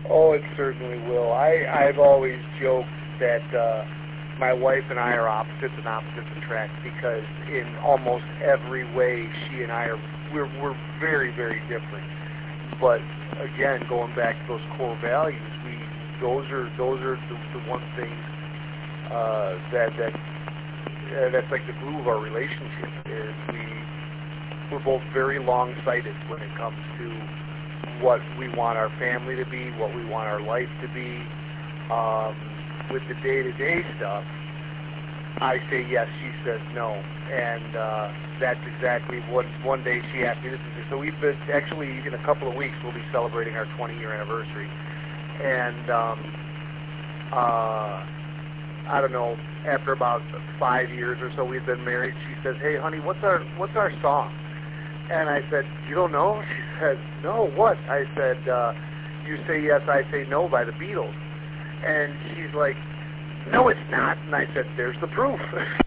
Oh, it certainly will. I've always joked that my wife and I are opposites and opposites attract because in almost every way she and I are we're very, very different. But again, going back to those core values, those are the one thing that's like the glue of our relationship is we're both very long-sighted when it comes to what we want our family to be, what we want our life to be. With the day-to-day stuff, I say yes, she says no, and that's exactly one day she asked me this. So we've been actually in a couple of weeks we'll be celebrating our 20-year anniversary, and I don't know, after about 5 years or so we've been married, she says, "Hey, honey, what's our song?" And I said, "You don't know?" She said, "No, what?" I said, "You Say Yes, I Say No" by the Beatles. And she's like, "No, it's not." And I said, "There's the proof."